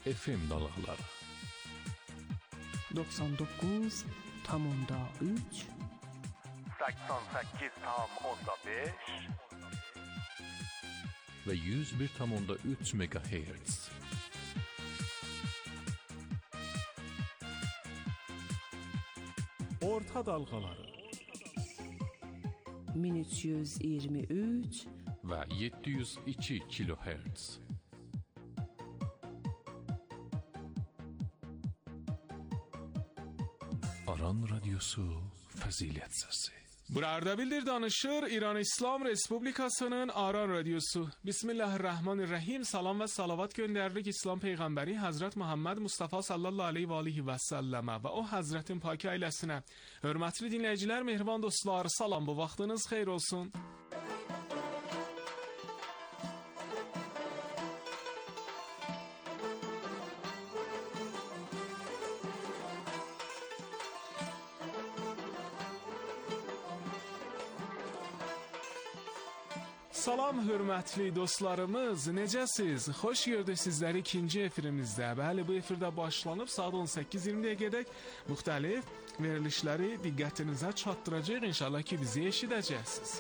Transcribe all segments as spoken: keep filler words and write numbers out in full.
F M dalğaları doksan doqquz tam onda üç səksən səkkiz tam onda beş və yüz bir tam onda üç megahertz. Orta dalğaları min üç yüz iyirmi üç və yeddi yüz iki kilohertz. Aran Radyosu Fəzilət Səsi. Burada bildir danışır İran İslam Respublikasının Aran Radyosu. Bismillahirrahmanirrahim. Salam və salavat göndəririk İslam Peyğəmbəri Həzrət Muhammed Mustafa sallallahu aleyhi və alihi və səlləmə və o Həzrətin pak ailəsinə. Hörmətli dinləyicilər, mehriban dostlar, salam, bu vaxtınız xeyir olsun. Salam hörmətli dostlarımız, necəsiz? Xoş gördük sizləri ikinci efirimizdə. Bəli, bu efirdə başlanıb saat on səkkiz iyirmi dəqiqədək müxtəlif verilişləri diqqətinizə çatdıracaq. İnşallah ki, bizi eşidəcəksiniz.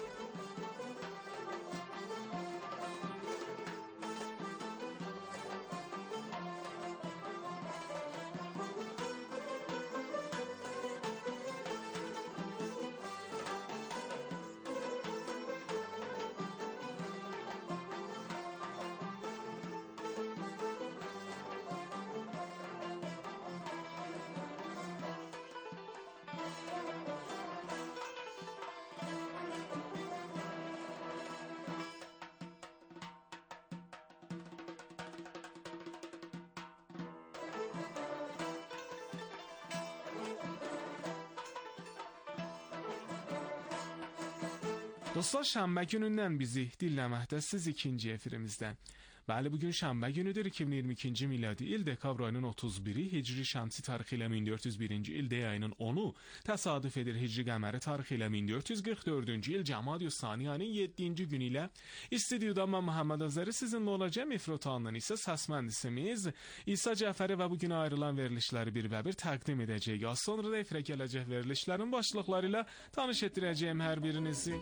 Dostlar, şənbə günündən bizi dinləməkdəsiz ikinci efirimizdən. Bəli, bugün şənbə günüdür, iki min iyirmi ikinci miladi il, dekabr ayının otuz biri, hicri şəmsi tarixi ilə min dörd yüz birinci il, D ayının onu, təsadüf edir hicri qəməri tarixi ilə min dörd yüz qırx dördüncü il, Cəmadi Saniyanın yeddinci günü ilə. İstudiyada mən Məhəmməd Azəri sizinlə olacağım. Efrotandan isə səsməndisimiz İsa Cəfəri və bugün ayrılan verilişləri bir və bir təqdim edəcəyik. Az sonra da efirə gələcək verilişlərin başlıqları ilə tanış etdirəcəyim hər birinizi.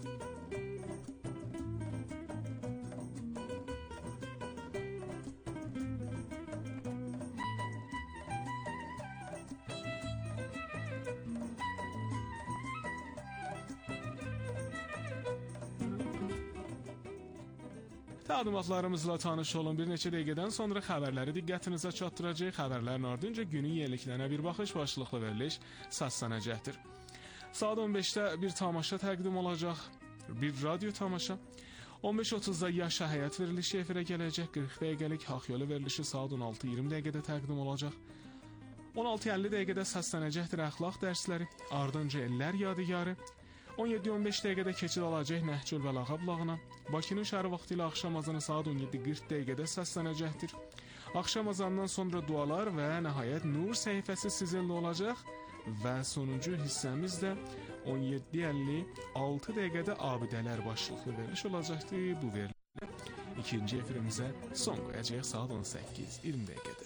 Təqdimatlarımızla tanış olun. Bir neçə dəqiqədən sonra xəbərləri diqqətinizə çatdıracaq. Xəbərlərin ardınca günün yeniliklərinə bir baxış başlıqlı veriliş səslənəcəkdir. Saat on beşdə bir tamaşa təqdim olacaq. Bir radio tamaşa. on beş otuzda Yaşa Həyat verilişi efirə gələcək. qırx dəqiqəlik Haqq Yolu verilişi saat on altı iyirmi dəqiqədə təqdim olacaq. on altı əlli dəqiqədə səslənəcəkdir əxlaq dərsləri. Ardınca Ellər Yadigarı. on yeddi on beş dəqiqədə keçid alacaq Nəhcül Bəlağə blağına. Bakının şəhər vaxtı ilə axşam azanı saat on yeddi qırx dəqiqədə səslənəcəkdir. Axşam azandan sonra dualar və nəhayət Nur səhifəsi sizinlə olacaq və sonuncu hissəmiz də on yeddi əlli altı dəqiqədə Abidələr başlıqlı veriliş olacaqdır. Bu verilişlə ikinci efirimizə son qoyacaq saat on səkkiz iyirmi dəqiqədə.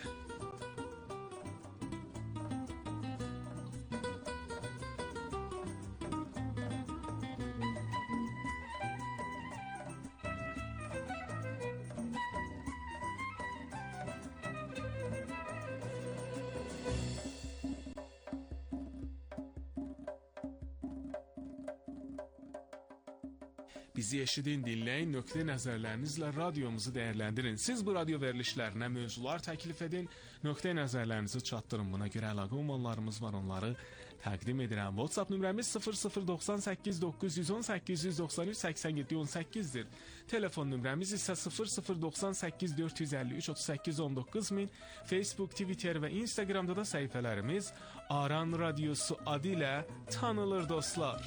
Bizi eşidin, dinləyin, nöqtə nəzərlərinizlə radiomuzu dəyərləndirin. Siz bu radio verilişlərinə mövzular təklif edin, nöqtə nəzərlərinizi çatdırın. Buna görə əlaqə ünvanlarımız var, onları təqdim edirəm. WhatsApp nömrəmiz sıfır sıfır doxsan səkkiz doqquz yüz on səkkiz yüz doxsan üç səksən yeddi on səkkizdir. Telefon nömrəmiz isə sıfır sıfır doxsan səkkiz dörd yüz əlli üç otuz səkkiz on doqquz min. Facebook, Twitter və Instagramda da səhifələrimiz Aran Radyosu adı ilə tanınır dostlar.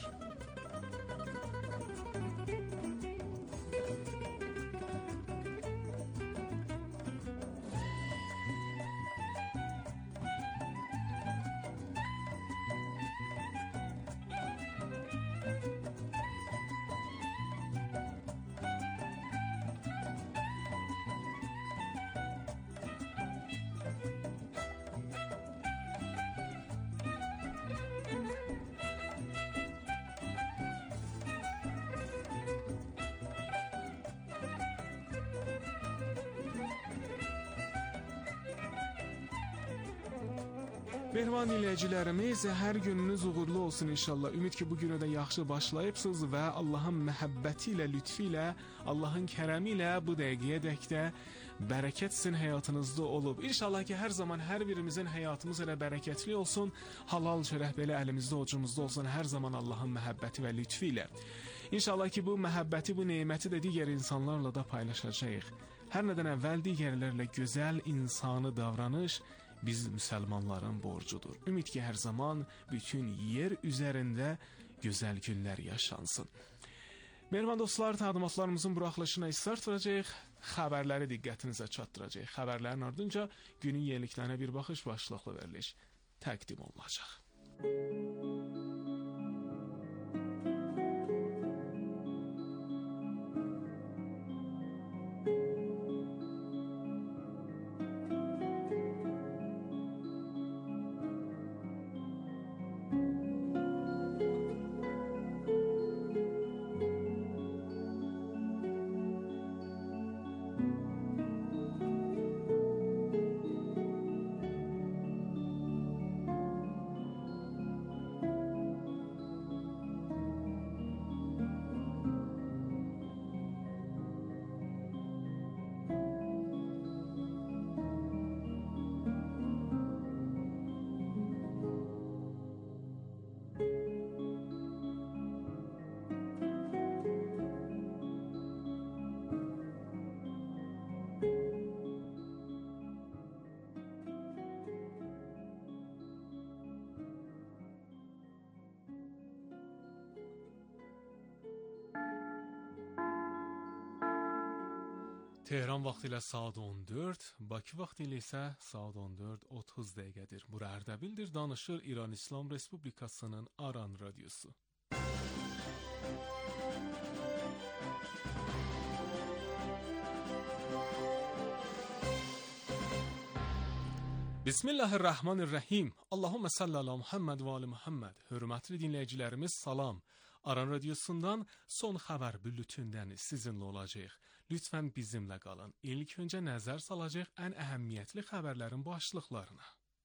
Mehriban dinləyicilərimiz, hər gününüz uğurlu olsun inşallah. Ümid ki, bu günü də yaxşı başlayıbsınız və Allahın məhəbbəti ilə, lütfi ilə, Allahın kərəmi ilə bu dəqiqəyə də bərəkət sizin həyatınızda olub. İnşallah ki, hər zaman hər birimizin həyatımız elə bərəkətli olsun, halal çörək belə əlimizdə, ucumuzda olsun, hər zaman Allahın məhəbbəti və lütfi ilə. İnşallah ki, bu məhəbbəti, bu neməti də digər insanlarla da paylaşacağıq. Hər nədən əvvəl digərlərlə gözəl insani davranış biz müsəlmanların borcudur. Ümid ki, hər zaman bütün yer üzərində gözəl günlər yaşansın. Mehriban dostlar, təqdimatlarımızın buraxılışına israr tutacağıq, xəbərləri diqqətinizə çatdıracağıq. Xəbərlərin ardınca günün yeniliklərinə bir baxış başlıqlı veriliş təqdim olunacaq. Tehran vaxtı ilə saat on dörd, Bakı vaxtı ilə isə saat on dörd otuz dəqiqədir. Bura Ərdəbildir, danışır İran İslam Respublikasının Aran radiosu. Bismillahirrahmanirrahim. Allahümme salli ala Muhammed və ali Muhammed. Hörmətli dinləyicilərimiz, salam. Aran radiosundan son xəbər bülletinindən sizinlə olacaq. Lütfən bizimlə qalın. İlk öncə nəzər salacaq ən əhəmiyyətli xəbərlərin başlıqlarına.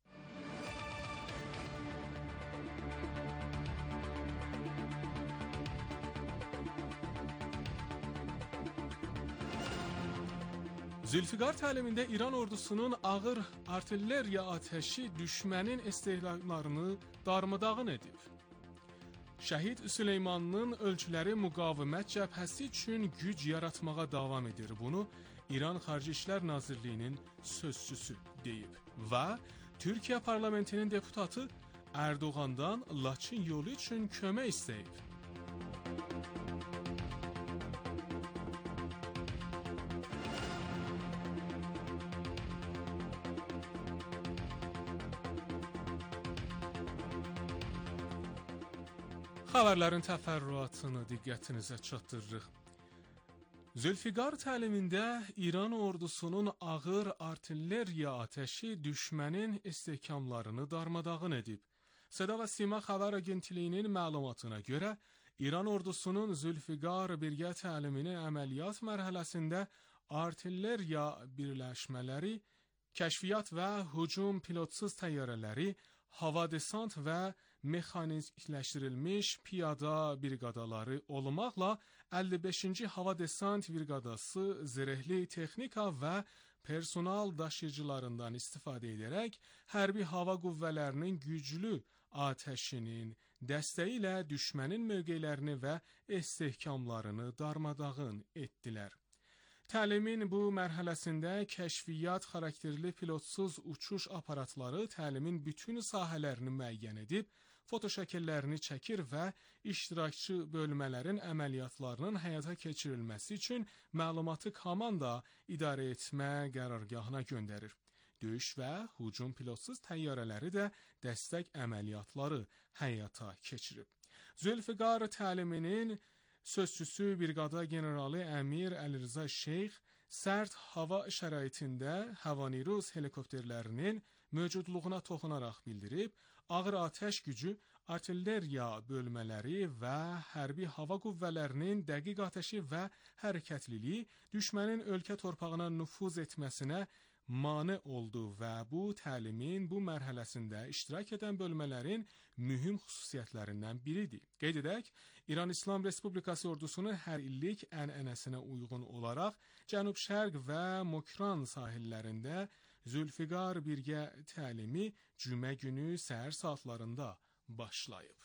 Zülfiqar təlimində İran ordusunun ağır artilleriya atəşi düşmənin istehlaklarını darmadağın edib. Şəhid Süleymanın ölçüləri müqavimət cəbhəsi üçün güc yaratmağa davam edir. Bunu İran Xarici İşlər Nazirliyinin sözçüsü deyib. Və Türkiyə parlamentinin deputatı Erdoğandan Laçın yolu üçün kömək istəyib. Xəbərlərin təfərrüatını diqqətinizə çatdırırıq. Zülfiqar təlimində İran ordusunun ağır artilleriya atəşi düşmənin istehkamlarını darmadağın edib. Səda və Sima xəbər agentliyinin məlumatına görə, İran ordusunun Zülfiqar birgə təliminin əməliyyat mərhələsində artilleriya birləşmələri, kəşfiyyat və hücum pilotsuz təyyarələri, hava desant və mexanikləşdirilmiş piyada briqadaları olmaqla əlli beşinci Hava Desant Briqadası zirehli texnika və personal daşıyıcılarından istifadə edərək hərbi hava qüvvələrinin güclü atəşinin dəstəyi ilə düşmənin mövqelərini və istehkamlarını darmadağın etdilər. Təlimin bu mərhələsində kəşfiyyat xarakterli pilotsuz uçuş aparatları təlimin bütün sahələrini müəyyən edib, fotoşəkillərini çəkir və iştirakçı bölmələrin əməliyyatlarının həyata keçirilməsi üçün məlumatı komanda idarə etmə qərargahına göndərir. Döyüş və hücum pilotsuz təyyarələri də dəstək əməliyyatları həyata keçirib. Zülfiqar təliminin sözçüsü briqada generalı Əmir Əlirza Şeyx sərt hava şəraitində Havanirus helikopterlərinin mövcudluğuna toxunaraq bildirib, ağır atəş gücü, artilleriya bölmələri və hərbi hava qüvvələrinin dəqiq atəşi və hərəkətliliyi düşmənin ölkə torpağına nüfuz etməsinə mane oldu və bu təlimin bu mərhələsində iştirak edən bölmələrin mühüm xüsusiyyətlərindən biridir. Qeyd edək, İran İslam Respublikası ordusunun hər illik ənənəsinə uyğun olaraq Cənub-Şərq və Mokran sahillərində Zülfiqar birgə təlimi cümə günü səhər saatlarında başlayıb.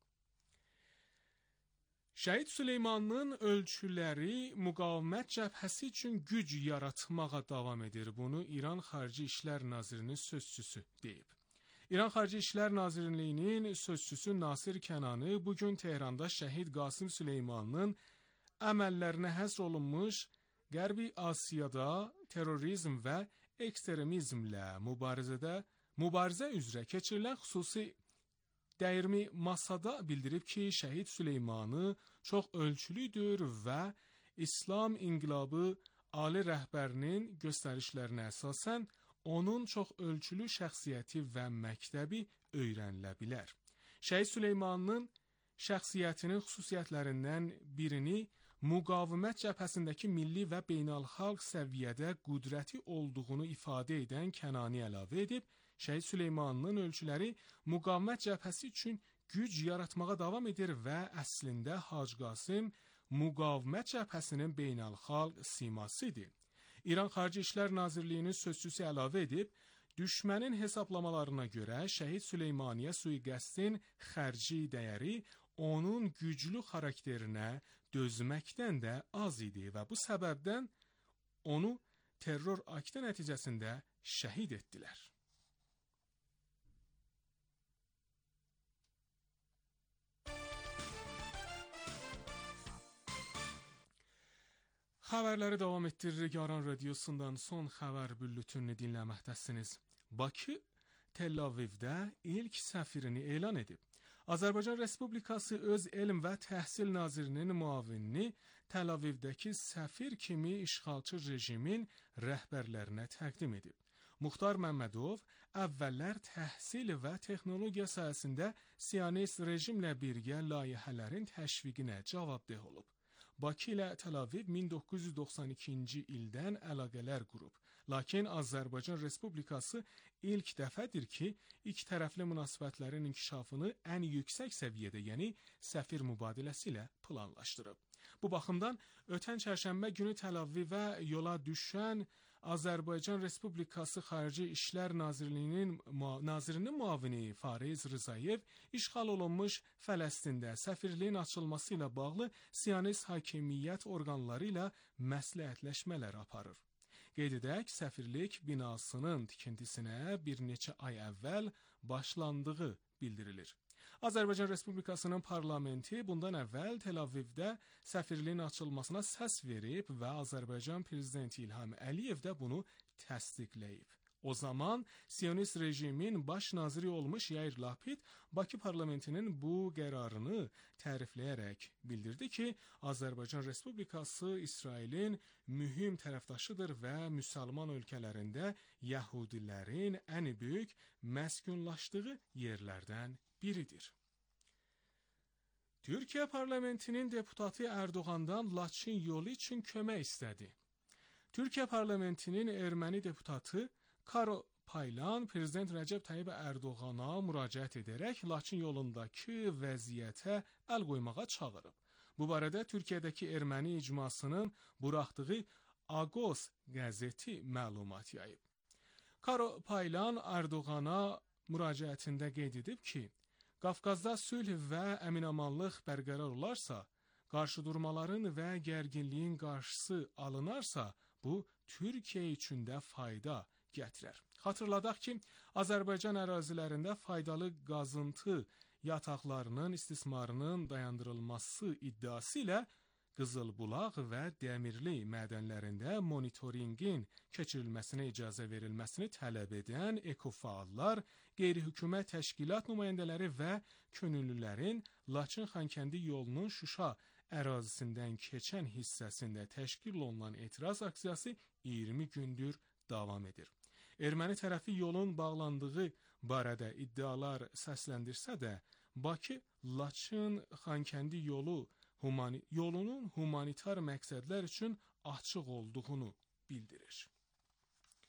Şəhid Süleymanın ölçüləri müqavimət cəbhəsi üçün güc yaratmağa davam edir. Bunu İran Xarici İşlər Nazirinin sözçüsü deyib. İran Xarici İşlər Nazirliyinin sözçüsü Nasir Kənani bugün Tehranda şəhid Qasım Süleymanın əməllərinə həsr olunmuş Qərbi Asiyada terrorizm və ekstremizmlə mübarizədə mübarizə üzrə keçirilən xüsusi dəyirmi masada bildirib ki, şəhid Süleymanı çox ölçülüdür və İslam İnqilabı ali rəhbərinin göstərişlərinə əsasən onun çox ölçülü şəxsiyyəti və məktəbi öyrənilə bilər. Şəhid Süleymanın şəxsiyyətinin xüsusiyyətlərindən birini müqavimət cəbhəsindəki milli və beynəlxalq səviyyədə qüdrəti olduğunu ifadə edən Kənani əlavə edib, Şəhid Süleymanın ölçüləri müqavimət cəbhəsi üçün güc yaratmağa davam edir və əslində Hacı Qasım müqavimət cəbhəsinin beynəlxalq simasıdır. İran Xarici İşlər Nazirliyinin sözçüsü əlavə edib, düşmənin hesablamalarına görə şəhid Süleymaniyə sui-qəsdin xərci dəyəri onun güclü xarakterinə dözməkdən də az idi və bu səbəbdən onu terror aktı nəticəsində şəhid etdilər. Xəbərləri davam etdiririk. Aran Radiosundan son xəbər bülletenini dinləməkdəsiniz. Bakı Tel Avivdə ilk səfirini elan edib. Azərbaycan Respublikası öz elm və təhsil nazirinin müavinini Tel Avivdəki səfir kimi işğalçı rejimin rəhbərlərinə təqdim edib. Muxtar Məmmədov əvvəllər təhsil və texnologiya sahəsində siyonist rejimlə birgə layihələrin təşviqinə cavabdeh olub. Bakı ilə Tel Aviv min doqquz yüz doxsan ikinci ildən əlaqələr qurub. Lakin Azərbaycan Respublikası ilk dəfədir ki, iki tərəfli münasibətlərin inkişafını ən yüksək səviyyədə, yəni səfir mübadiləsi ilə planlaşdırıb. Bu baxımdan ötən çərşənbə günü Tel Avivə yola düşən Azərbaycan Respublikası Xarici İşlər Nazirliyinin nazirinin müavini Fariz Rızayev işğal olunmuş Fələstində səfirliyin açılması ilə bağlı siyonist hakimiyyət orqanları ilə məsləhətləşmələr aparır. Qeyd edək, səfirlik binasının tikintisinə bir neçə ay əvvəl başlandığı bildirilir. Azərbaycan Respublikasının parlamenti bundan əvvəl Tel Avivdə səfirliyin açılmasına səs verib və Azərbaycan Prezidenti İlham Əliyev də bunu təsdiqləyib. O zaman siyonist rejimin baş naziri olmuş Yair Lapid Bakı parlamentinin bu qərarını tərifləyərək bildirdi ki, Azərbaycan Respublikası İsrailin mühüm tərəfdaşıdır və müsəlman ölkələrində Yahudilərin ən böyük məskunlaşdığı yerlərdən biridir. Türkiyə parlamentinin deputatı Erdoğan'dan Laçın yolu üçün kömək istədi. Türkiyə parlamentinin erməni deputatı Karo Paylan Prezident Rəcəb Tayyip Erdoğan'a müraciət edərək Laçın yolundakı vəziyyətə əl qoymağa çağırıb. Bu barədə Türkiyədəki erməni icmasının buraxdığı Agos qəzeti məlumat yayıb. Karo Paylan Erdoğan'a müraciətində qeyd edib ki, Qafqazda sülh və əminamanlıq bərqərar olarsa, qarşıdurmaların və gərginliyin qarşısı alınarsa, bu Türkiyə üçün də fayda gətirər. Xatırladaq ki, Azərbaycan ərazilərində faydalı qazıntı yataqlarının istismarının dayandırılması iddiası ilə Qızılbulaq və Dəmirli mədənlərində monitoringin keçirilməsinə icazə verilməsini tələb edən ekofaallar, qeyri-hökumət təşkilat nümayəndələri və könüllülərin Laçın-Xankəndi yolunun Şuşa ərazisindən keçən hissəsində təşkil olunan etiraz aksiyası iyirmi gündür davam edir. Erməni tərəfi yolun bağlandığı barədə iddialar səsləndirsə də, Bakı, Laçın-Xankəndi yolu Humani, yolunun humanitar məqsədlər üçün açıq olduğunu bildirir.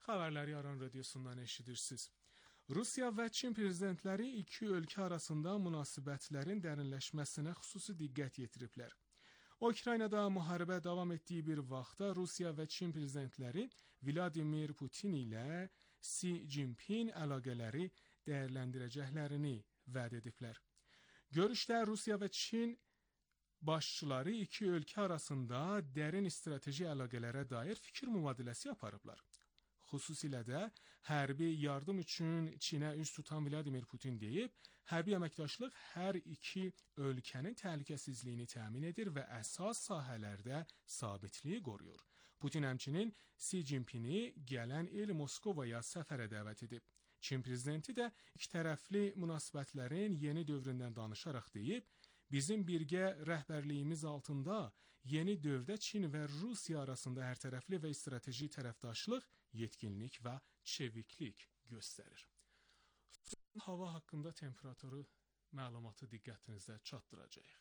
Xəbərləri Aran radiosundan eşidirsiniz. Rusiya və Çin prezidentləri iki ölkə arasında münasibətlərin dərinləşməsinə xüsusi diqqət yetiriblər. Ukraynada müharibə davam etdiyi bir vaxtda Rusiya və Çin prezidentləri Vladimir Putin ilə Xi Jinping əlaqələri dəyərləndirəcəklərini vəd ediblər. Görüşdə Rusiya və Çin başçıları iki ölkə arasında dərin strateji əlaqələrə dair fikir mübadiləsi aparıblar. Xüsusilə də hərbi yardım üçün Çinə üz tutan Vladimir Putin deyib, hərbi əməkdaşlıq hər iki ölkənin təhlükəsizliyini təmin edir və əsas sahələrdə sabitliyi qoruyur. Putin həmçinin Xi Jinpingi gələn il Moskovaya səfərə dəvət edib. Çin prezidenti də ikitərəfli münasibətlərin yeni dövründən danışaraq deyib, bizim birgə rəhbərliyimiz altında yeni dövrdə Çin və Rusiya arasında hərtərəfli və strateji tərəfdaşlıq, yetkinlik və çeviklik göstərir. Hava haqqında temperaturu məlumatı diqqətinizə çatdıracağıq.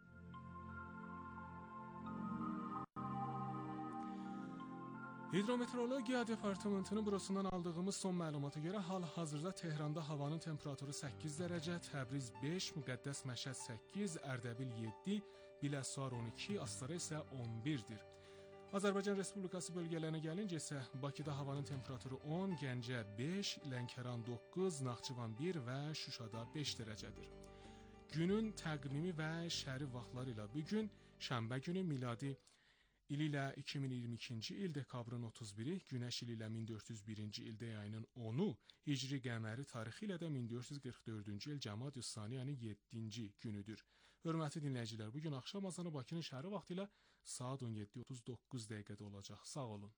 Hidrometeorologiya Departamentinin bürosundan aldığımız son məlumata görə hal-hazırda Tehranda havanın temperaturu səkkiz dərəcə, Təbriz beş, Müqəddəs Məşəd səkkiz, Ərdəbil yeddi, Biləsuvar on iki, Astara isə on birdir. Azərbaycan Respublikası bölgələrinə gəlincə isə Bakıda havanın temperaturu on, Gəncə beş, Lənkəran doqquz, Naxçıvan bir və Şuşada beş dərəcədir. Günün təqvimi və şəhəri vaxtları ilə bugün şənbə günü miladi İl ilə iki min iyirmi ikinci il dekabrın otuz biri, Günəş il ilə min dörd yüz birinci il ayının onu, Hicri qəməri tarixi ilə də min dörd yüz qırx dördüncü il Cəmadi-Üssani yəni yeddinci günüdür. Hörmətli dinləyicilər, bugün axşam azanı Bakının şəhəri vaxtı ilə saat on yeddi otuz doqquz dəqiqədə olacaq. Sağ olun.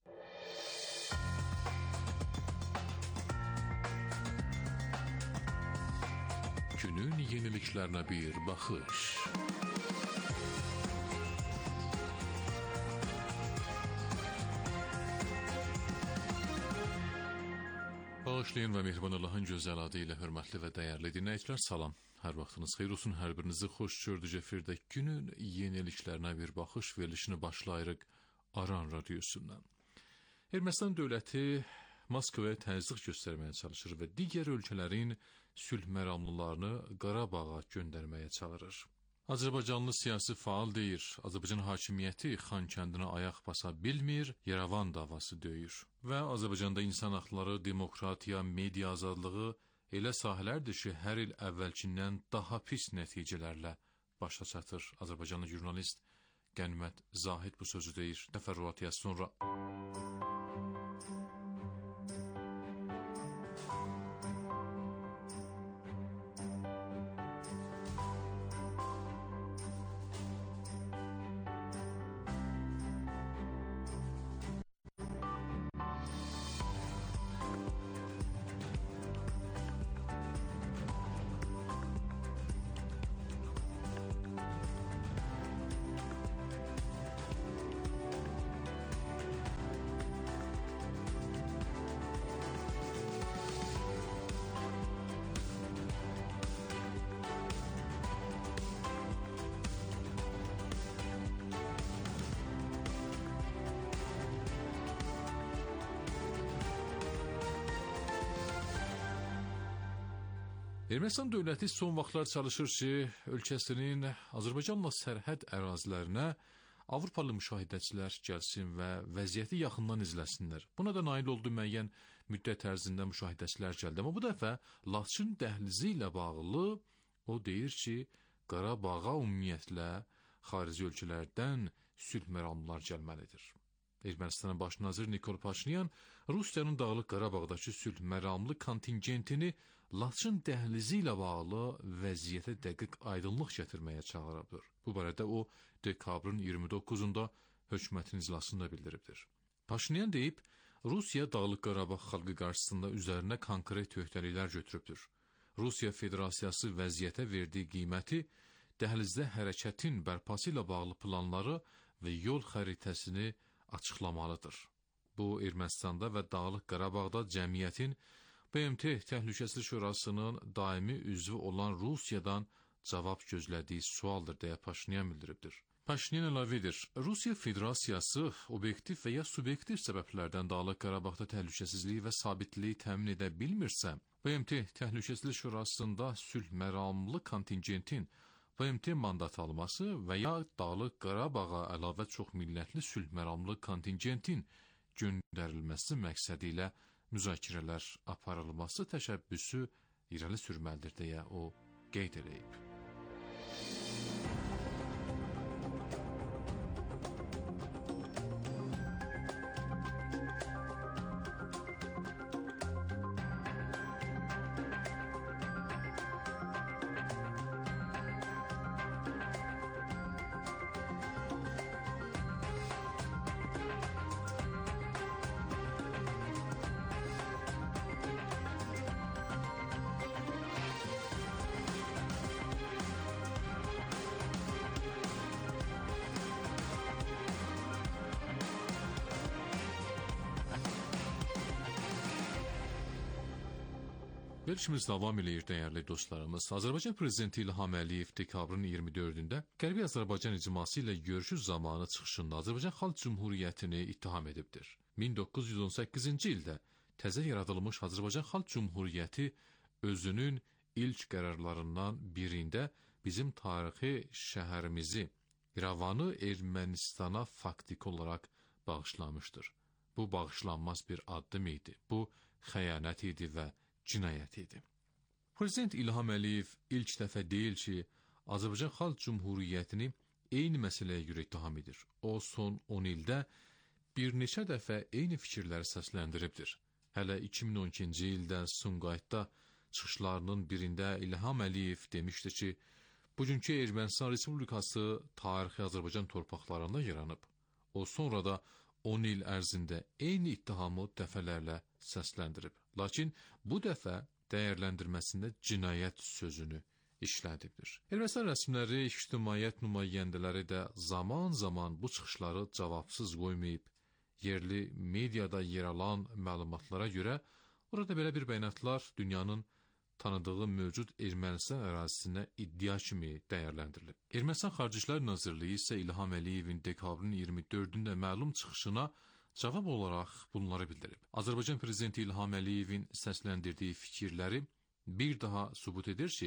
Günün yeniliklərinə bir baxış. Bağışlayın və mehriban Allahın gözəl adı ilə hörmətli və dəyərli dinləyicilər, salam. Hər vaxtınız xeyir olsun, hər birinizi xoş gördük efirdə günün yeniliklərinə bir baxış verilişini başlayırıq Aran radiosundan. Ermənistan dövləti Moskvaya təzyiq göstərməyə çalışır və digər ölkələrin sülh məramlılarını Qarabağa göndərməyə çağırır. Azərbaycanlı siyasi faal deyir, Azərbaycan hakimiyyəti Xankəndinə ayaq basa bilmir, Yerevan davası döyür. Və Azərbaycanda insan haqları, demokratiya, media azadlığı elə sahələrdir ki, hər il əvvəlkindən daha pis nəticələrlə başa çatır. Azərbaycanlı jurnalist Qənimət Zahid bu sözü deyir. Təfərrüatı sonra... Ermənistan dövləti son vaxtlar çalışır ki, ölkəsinin Azərbaycanla sərhəd ərazilərinə Avropalı müşahidəçilər gəlsin və vəziyyəti yaxından izləsinlər. Buna da nail oldu, müəyyən müddət ərzində müşahidəçilər gəldi. Amma bu dəfə Laçın dəhlizi ilə bağlı o deyir ki, Qarabağa ümumiyyətlə xarici ölkələrdən sülh məramlılar gəlməlidir. Ermənistanın baş naziri Nikol Paşinyan Rusiyanın Dağlıq Qarabağdakı sülh məramlı kontingentini Laçın dəhlizi ilə bağlı vəziyyətə dəqiq aydınlıq gətirməyə çağırıbdır. Bu barədə o, dekabrın iyirmi doqquzunda hökumətin iclasında bildiribdir. Paşinyan deyib, Rusiya Dağlıq Qarabağ xalqı qarşısında üzərinə konkret öhdəliklər götürübdür. Rusiya Federasiyası vəziyyətə verdiyi qiyməti, dəhlizdə hərəkətin bərpası ilə bağlı planları və yol xəritəsini açıqlamalıdır. Bu, Ermənistanda və Dağlıq Qarabağda cəmiyyətin B M T Təhlükəsizlik Şurasının daimi üzvü olan Rusiyadan cavab gözlədiyi sualdır, deyə Paşinyan bildiribdir. Paşinyan əlavə edir. Rusiya Federasiyası obyektiv və ya subyektiv səbəblərdən Dağlıq Qarabağda təhlükəsizliyi və sabitliyi təmin edə bilmirsə, B M T Təhlükəsizlik Şurasında sülh məramlı kontingentin B M T mandat alması və ya Dağlıq Qarabağa əlavə çox millətli sülh məramlı kontingentin göndərilməsi məqsədi ilə müzakirələr aparılması təşəbbüsü irəli sürməlidir deyə o qeyd edib. Verilişimiz davam edir, dəyərli dostlarımız. Azərbaycan Prezidenti İlham Əliyev dekabrın iyirmi dördündə Qərbi Azərbaycan icması ilə görüşü zamanı çıxışında Azərbaycan Xalq Cümhuriyyətini ittiham edibdir. min doqquz yüz on səkkizinci ildə təzə yaradılmış Azərbaycan Xalq Cümhuriyyəti özünün ilk qərarlarından birində bizim tarixi şəhərimizi, İrəvanı Ermənistana faktiki olaraq bağışlamışdır. Bu bağışlanmaz bir addım idi. Bu xəyanət idi və cinayət idi. Prezident İlham Əliyev ilk dəfə deyil ki, Azərbaycan Xalq Cümhuriyyətini eyni məsələyə görə ittiham edir. O, son on ildə bir neçə dəfə eyni fikirləri səsləndiribdir. Hələ iki min on ikinci ildə Sumqayıtda çıxışlarının birində İlham Əliyev demişdi ki, bugünkü Ermənistan Respublikası tarixi Azərbaycan torpaqlarında yaranıb. O, sonra da on il ərzində eyni ittihamı dəfələrlə səsləndirib. Lakin bu dəfə dəyərləndirməsində cinayət sözünü işlədibdir. Ermənistan rəsmiləri, ictimaiyyət nümayəndələri də zaman-zaman bu çıxışları cavabsız qoymayıb, yerli mediada yer alan məlumatlara görə orada belə bir bəyanatlar dünyanın tanıdığı mövcud Ermənistan ərazisinə iddia kimi dəyərləndirilib. Ermənistan Xarici İşlər Nazirliyi isə İlham Əliyevin dekabrın iyirmi dördündə məlum çıxışına cavab olaraq bunları bildirib. Azərbaycan Prezidenti İlham Əliyevin səsləndirdiyi fikirləri bir daha sübut edir ki,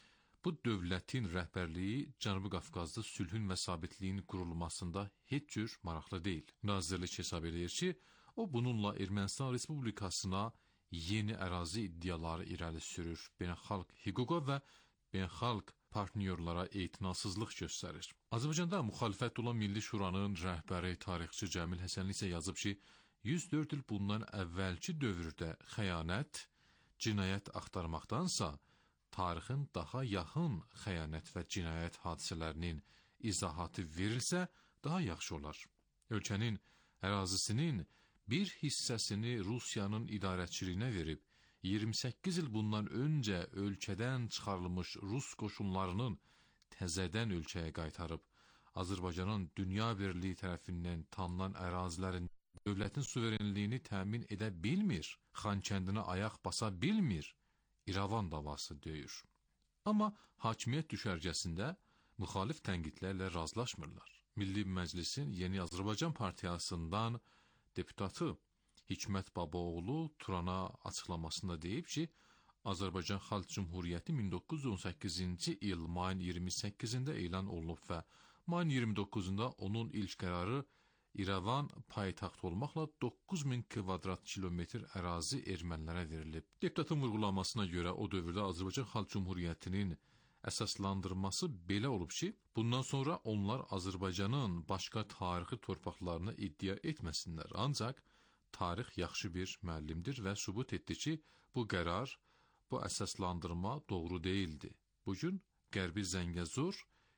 bu dövlətin rəhbərliyi Cənubi Qafqazda sülhün və sabitliyin qurulmasında heç cür maraqlı deyil. Nazirlik hesab edir ki, o bununla Ermənistan Respublikasına yeni ərazi iddiaları irəli sürür, beynəlxalq hüquqa və beynəlxalq partnyorlara etinasızlıq göstərir. Azərbaycanda müxalifət olan Milli Şuranın rəhbəri tarixçi Cəmil Həsənli isə yazıb ki, yüz dörd il bundan əvvəlki dövrdə xəyanət, cinayət axtarmaqdansa, tarixin daha yaxın xəyanət və cinayət hadisələrinin izahatı verilsə, daha yaxşı olar. Ölkənin ərazisinin bir hissəsini Rusiyanın idarəçiliyinə verib, iyirmi səkkiz il bundan öncə ölkədən çıxarılmış Rus qoşunlarının təzədən ölkəyə qaytarıb, Azərbaycanın dünya birliyi tərəfindən tanınan ərazilərin dövlətin suverenliyini təmin edə bilmir, Xankəndinə ayaq basa bilmir, İrəvan davası döyür. Amma hakimiyyət düşərgəsində müxalif tənqidlərlə razılaşmırlar. Milli Məclisin Yeni Azərbaycan Partiyasından deputatı Hikmət Babaoğlu Turana açıqlamasında deyib ki, Azərbaycan Xalq Cümhuriyyəti min doqquz yüz on səkkizinci il mayın iyirmi səkkizində elan olunub və mayın iyirmi doqquzunda onun ilk qərarı İrəvan paytaxt olmaqla doqquz min kvadrat kilometr ərazi ermənilərə verilib. Deputatın vurğulamasına görə o dövrdə Azərbaycan Xalq Cümhuriyyətinin əsaslandırması belə olub ki, bundan sonra onlar Azərbaycanın başqa tarixi torpaqlarını iddia etməsinlər. Ancaq tarix yaxşı bir müəllimdir və sübut etdi ki, bu qərar, bu əsaslandırma doğru deyildi. Bugün Qərbi Zəngəzur,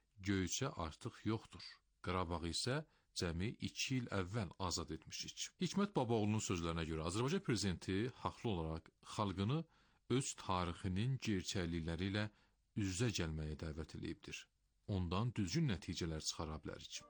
Göyçə artıq yoxdur. Qarabağı isə cəmi iki il əvvəl azad etmişik. Hikmət Babaoğlu'nun sözlərinə görə Azərbaycan Prezidenti haqlı olaraq xalqını öz tarixinin gerçəklikləri ilə üz-üzə gəlməyə dəvət edibdir. Ondan düzgün nəticələr çıxara bilərik.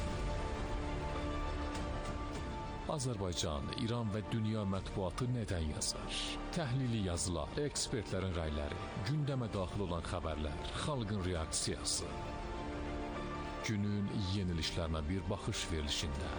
Azərbaycan, İran və dünya mətbuatı nədən yazar? Təhlili yazılar, ekspertlərin rəyləri, gündəmə daxil olan xəbərlər, xalqın reaksiyası. günün yenilişlərinə bir baxış verilişində.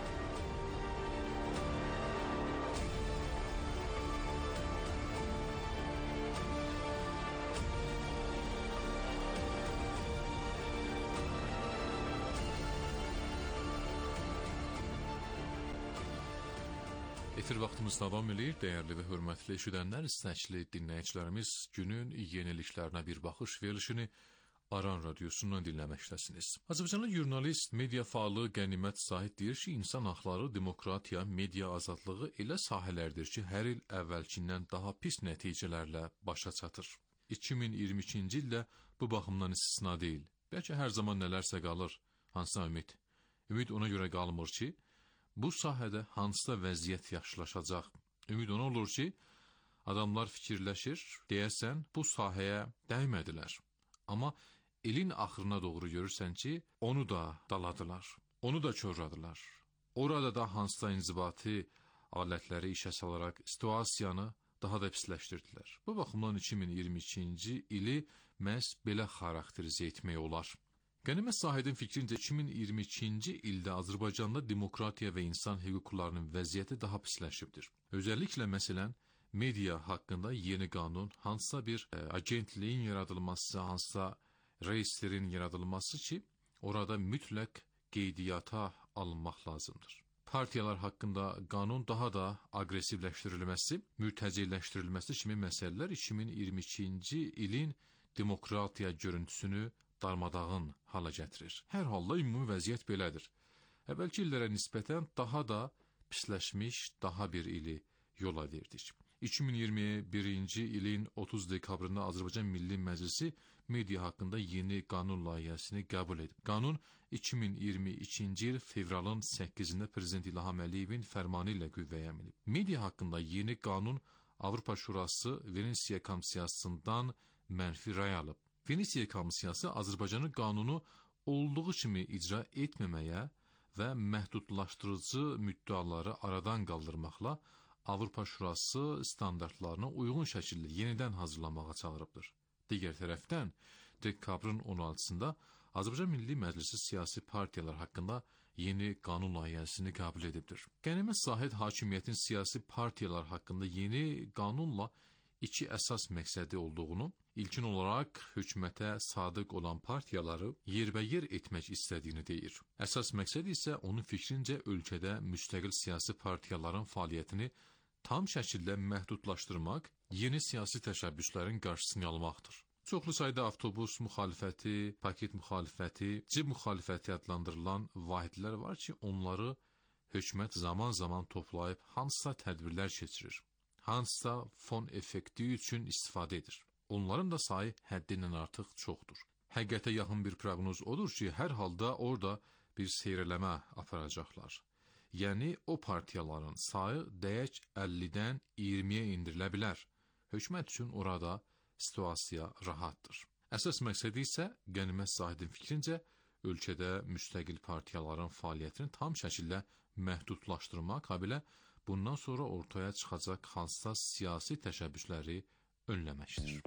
Efir vaxtımız davam edir. Dəyərli və hörmətli eşidənlər, istəkli dinləyicilərimiz, günün yeniliklərinə bir baxış verilişini Aran Radiosundan dinləməkdəsiniz. Azərbaycanlı jurnalist, media faalı Qənimət Zahid deyir ki, insan haqları, demokratiya, media azadlığı elə sahələrdir ki, hər il əvvəlkindən daha pis nəticələrlə başa çatır. iki min iyirmi ikinci ildə bu baxımdan istisna deyil. Bəlkə hər zaman nələrsə qalır, hansısa ümid. Ümid ona görə qalmır ki, bu sahədə hansısa vəziyyət yaxşılaşacaq. Ümid ona olur ki, adamlar fikirləşir, deyəsən bu sahəyə dəymədilər. Amma ilin axırına doğru görürsən ki, onu da daladılar, onu da çorladılar. Orada da hansısa inzibati alətləri işə salaraq situasiyanı daha da pisləşdirdilər. Bu baxımdan iki min iyirmi ikinci ili məhz belə xarakterizə etmək olar. Qənimət Zahidin fikrincə iki min iyirmi ikinci ildə Azərbaycanda demokratiya və insan hüquqlarının vəziyyəti daha pisləşibdir. Özəlliklə məsələn, media haqqında yeni qanun, hansısa bir e, agentliyin yaradılması, hansısa reislerin yaradılması ki, orada mütləq qeydiyyata alınmaq lazımdır. Partiyalar haqqında qanun daha da aqressivləşdirilməsi, mürtəciləşdirilməsi kimi məsələlər iki min iyirmi ikinci ilin demokratiya görüntüsünü darmadağın hala gətirir. Hər halda ümumi vəziyyət belədir. Əvvəlki illərə nisbətən daha da pisləşmiş, daha bir ili yola verdik. iki min iyirmi birinci ilin otuz dekabrında Azərbaycan Milli Məclisi media haqqında yeni qanun layihəsini qəbul edib. Qanun iki min iyirmi ikinci il fevralın səkkizində Prezident İlham Əliyevin fərmanı ilə qüvvəyə minib. Media haqqında yeni qanun Avropa Şurası Venesiya Komissiyasından mənfi ray alıb. Venesiya Komissiyası Azərbaycanın qanunu olduğu kimi icra etməməyə və məhdudlaşdırıcı müddəaları aradan qaldırmaqla Avropa Şurası standartlarına uyğun şəkildə yenidən hazırlamağa çağırıbdır. Digər tərəfdən, dekabrın on altısında Azərbaycan Milli Məclisi siyasi partiyalar haqqında yeni qanun layihəsini qəbul edibdir. Qənimət Zahid hakimiyyətin siyasi partiyalar haqqında yeni qanunla iki əsas məqsədi olduğunu, ilkin olaraq hökumətə sadiq olan partiyaları yerbəyer etmək istədiyini deyir. Əsas məqsəd isə onun fikrincə ölkədə müstəqil siyasi partiyaların fəaliyyətini tam şəkildə məhdudlaşdırmaq, yeni siyasi təşəbbüslərin qarşısını almaqdır. Çoxlu sayda avtobus müxalifəti, paket müxalifəti, cib müxalifəti adlandırılan vahidlər var ki, onları hökumət zaman-zaman toplayıb hansısa tədbirlər keçirir, hansısa fon effekti üçün istifadə edir. Onların da sayı həddindən artıq çoxdur. Həqiqətə yaxın bir proqnoz odur ki, hər halda orada bir seyrələmə aparacaqlar. Yəni, o partiyaların sayı dəyək əllidən iyirmiyə indirilə bilər. Hökumət üçün orada situasiya rahatdır. Əsas məqsədi isə Qənimət Zahidin fikrincə, ölkədə müstəqil partiyaların fəaliyyətini tam şəkildə məhdudlaşdırmaq, habelə bundan sonra ortaya çıxacaq hansısa siyasi təşəbbüsləri önləməkdir.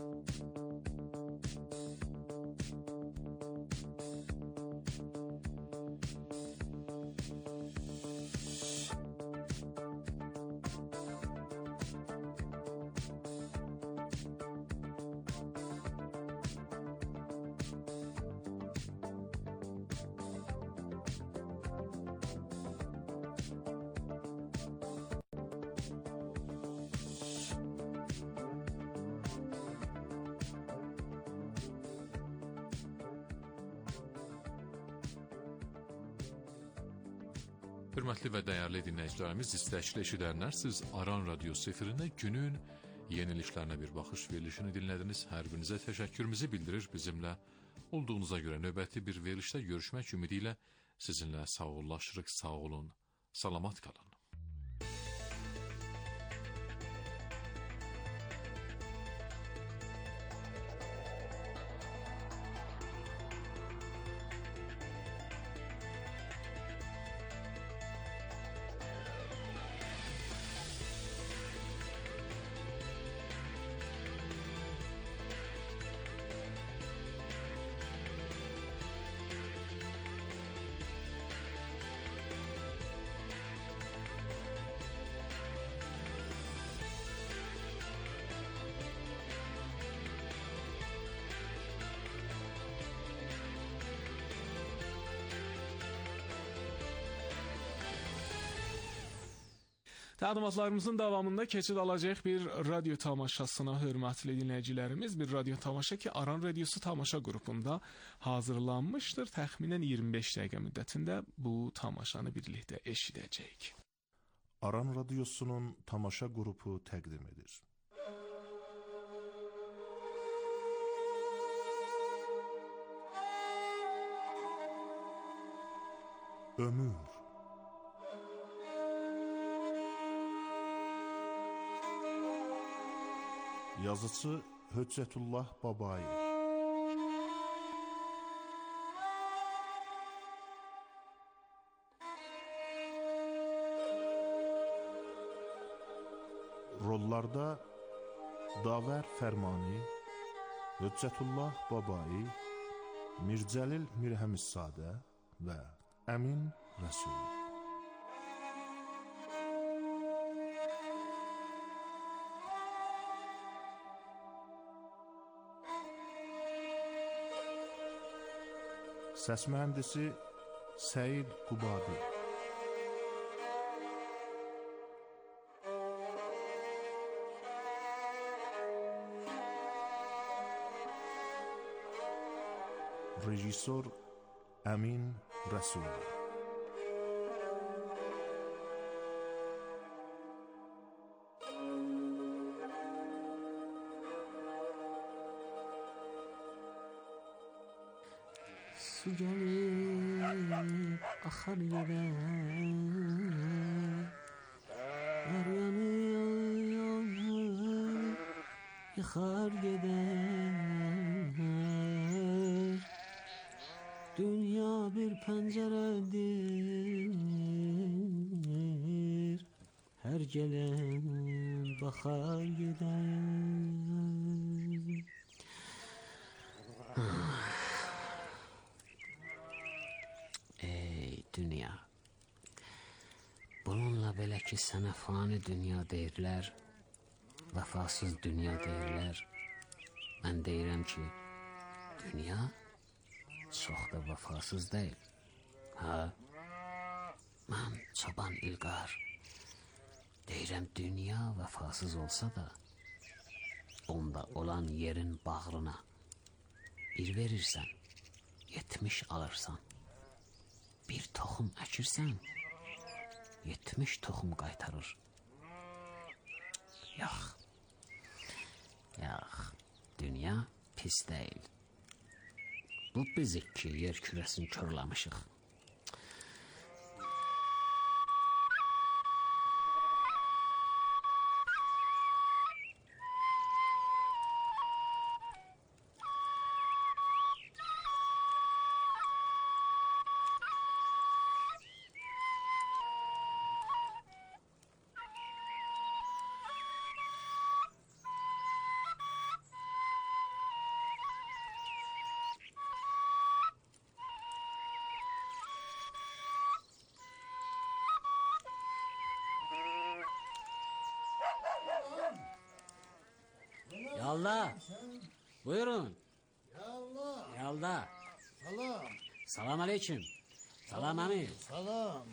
Hörmətli və dəyərli dinləyicilərimiz, istəkli eşidənlər, siz Aran Radiosu efirində günün yeniliklərinə bir baxış verilişini dinlədiniz. Hər birinizə təşəkkürümüzü bildirir. Bizimlə olduğunuza görə növbəti bir verilişdə görüşmək ümidi ilə sizinlə sağollaşırıq. Sağ olun, salamat qalın. Təqdimatlarımızın davamında keçid alacaq bir radio tamaşasına hörmətli dinləyicilərimiz. Bir radio tamaşa ki, Aran Radiosu tamaşa qrupunda hazırlanmışdır. Təxminən iyirmi beş dəqiqə müddətində bu tamaşanı birlikdə eşidəcəyik. Aran Radiosu'nun tamaşa qrupu təqdim edir. Ömür. Yazıcı Höccətullah Babai. Rollarda Davər Fərmani, Höccətullah Babai, Mircəlil Mirhəmissadə və Əmin Rəsul. Səs mühəndisi Səid Qubadi. Rejissor Əmin Rəsul. Su gelir, akar gider, yar yanıyor, yıkar gider. Dünya bir penceredir, her gelen bakar gider. Ey dünya, bununla belə ki sənə fani dünya deyirlər, vəfasız dünya deyirlər. Mən deyirəm ki, dünya çox da vəfasız deyil. Ha? Mən Çoban İlqar deyirəm, dünya vəfasız olsa da, onda olan yerin bağrına bir verirsən, yetmiş alırsan. Bir toxum əkirsən, yetmiş toxum qaytarır. Yox, yox, dünya pis deyil. Bu bizik ki, yer kürəsini körləmişik. Yalda, buyurun. Yallah. Yalda. Salam. Salam aleyküm. Salam Əmir. Salam.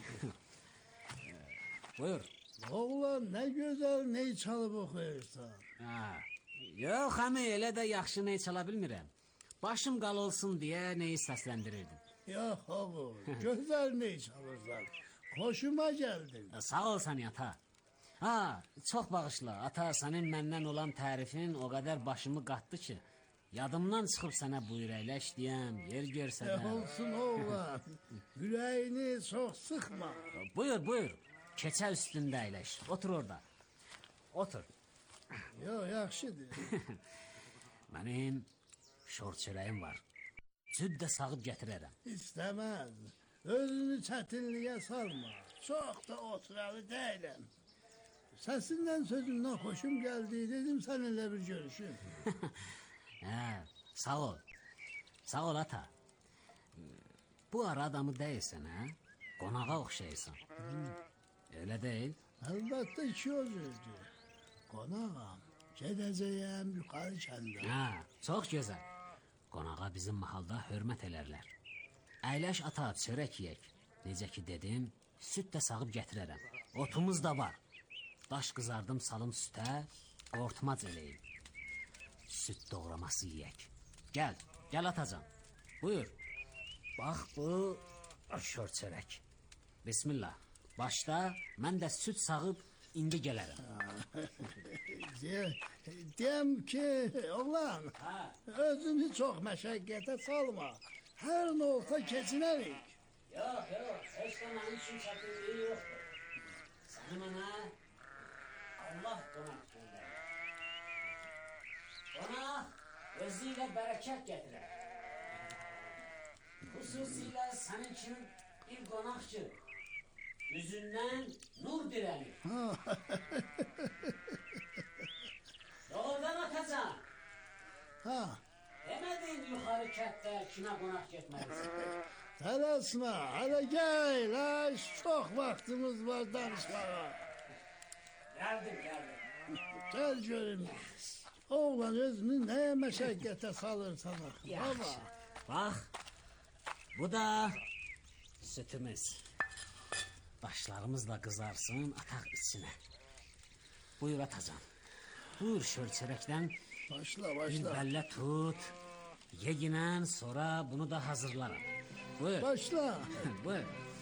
Buyur. Oğlan ne güzel ney çalıp okuyursan. Ha. Yox Əmir, elə də yaxşı ney çala bilmirəm. Başım qal olsun deyə neyi səsləndirirdim. Yox oğul, güzel ney çalırsan. Hoşuma geldin. Sağ ol sən ata. Ha, çox bağışla. Ata, sənin məndən olan tərifin o qədər başımı qatdı ki, yadımdan çıxıb sənə buyur əyləş deyəm, yer görsə Ne də. olsun oğlan, yüreğini çok sıkma. Buyur, buyur. Keçə üstündə əyləş. Otur orada. Otur. Yok yaxşıdır. Mənim şor çörəyim var. Süd də sağıb gətirərəm. İstemez. Özünü çətinliğe salma. Çok da oturalı değilim. Sesinden sözünden hoşum geldi. Dedim seninle bir görüşüm. Hə, sağ ol. Sağ ol ata. Bu ara adamı deyilsən, hə? Qonağa oxşayırsan. Öyle değil. Elbette iki özürdü. Konağım. Gedəcəyəm yukarı kəndə. Hə, çox gözəl. Qonağa bizim mahalda hörmət elərlər. Əyləş ata, çörək yeyək. Necə ki dedim, süd də sağıb gətirərəm. Otumuz da var. daş qızardım salım sütə, ortmac eləyim. Süt doğraması yeyək. Gəl, gəl atacan. Buyur. Bax bu şör çörək. Bismillah. Başda mən də süt sağıb indi gələrəm. De, deyəm ki, oğlan, özünü çox məşəqqətə salma. Hər nə olsa keçinərik. Yox, yox, heç də mənim üçün çətinliyi yoxdur. Səni mənə Allah qonaq göndərir. Qonaq özü ilə bərəkət gətirər. Xüsusilə sənin kimi bir qonaq ki, yüzündən nur dirənir. Doğrudan atacan. Ha, Demədin yuxarı kətdə kimə qonaq getməlisin. tələsmə, hələ gəl, əş, çox vaxtımız var danışmağa. Gəldim, gəldim. Gəl görüm. Oğlan özünü nəyə məşəqqətə salırsan axı, baba. Bax, bu da sütümüz. Başlarımız da qızarsın, ataq içinə. Buyur atacan. Buyur şör çörəkdən Başla, bir başla. bəllə tut. Yeginən sonra bunu da hazırlarım. Buyur, Başla. buyur.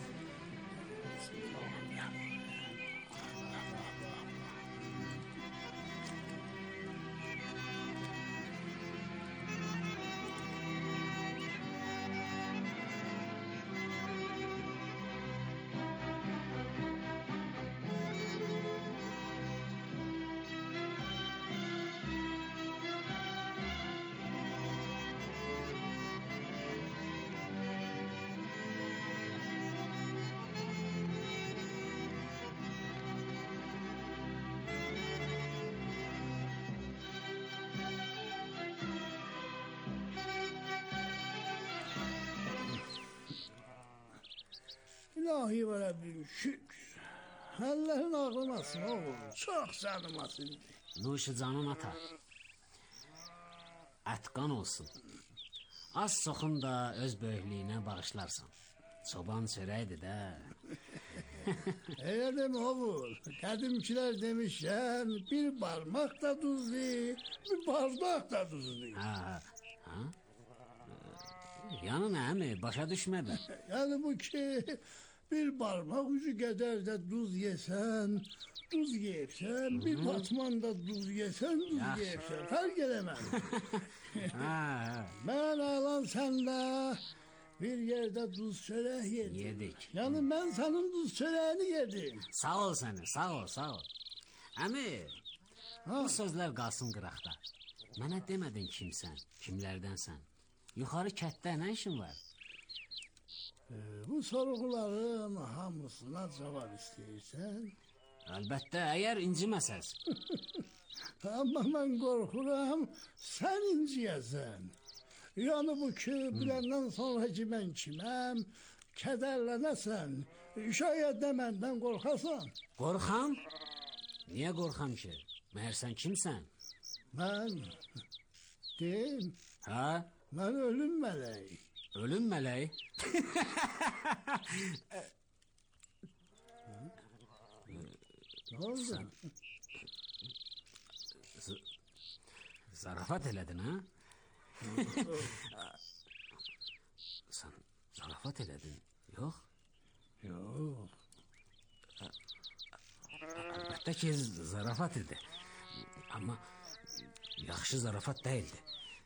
İlahi və Rəbbim şükür. Əllərin ağlamasın oğlum, çox canımasın. Nuşu canın ata. Ətqan olsun. Az soxun da öz böyüklüyünə bağışlarsan. Çoban çörəkdir də. Elə demə oğul, qədimkilər demişlər, bir barmaq da duzlu, bir bardak da duzlu. Ha, ha, ha? Yanı nə mi? Başa düşmədim. Yəni bu ki, bir barmaq ucu qədər də duz yesən, duz yeyibsən, bir batman da duz yesən, duz Yaxşı. yeyibsən, fərq eləməz. Ha, ha. Mən alan sənlə bir yerdə duz çörək yedim. Yedik. Yəni mən sənin duz çörəyini yedim. Sağ ol səni, sağ ol, sağ ol. Əmi, bu sözlər qalsın qıraqda. Mənə demədin kimsən, kimlərdənsən. Yuxarı kətdə nə işin var? E, bu sorğuların hamısına cavab istəyirsən. Əlbəttə, əgər inciməsəz. Amma mən qorxuram, sən inciyəsən. Yəni bu ki, biləndən sonra ki, mən kiməm, kədərlənəsən, şayət də məndən qorxasan. Qorxam? Niyə qorxam ki? Məhər sən kimsən? Mən, deyim, Ha? mən ölüm mələk. Ölüm mələyi? Ne oldu? Zarafat elədin, ha? Sən zarafat elədin, yox? Yox. Əlbəttə ki, zarafat idi. Amma yaxşı zarafat deyildi.